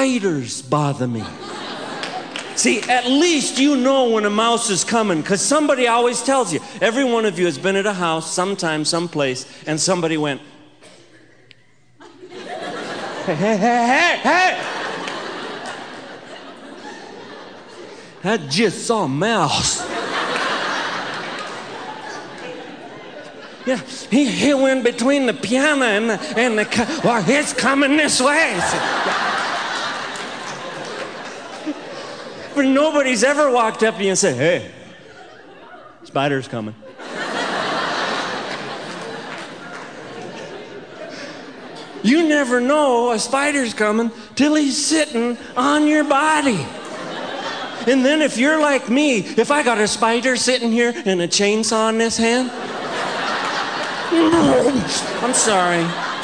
spiders bother me. See, at least you know when a mouse is coming, because somebody always tells you. Every one of you has been at a house, sometime, someplace, and somebody went, hey, hey, hey, hey! I just saw a mouse. Yeah, he went between the piano and the well, it's coming this way. But nobody's ever walked up to you and said, hey, spider's coming. You never know a spider's coming till he's sitting on your body. And then if you're like me, if I got a spider sitting here and a chainsaw in this hand, I'm sorry.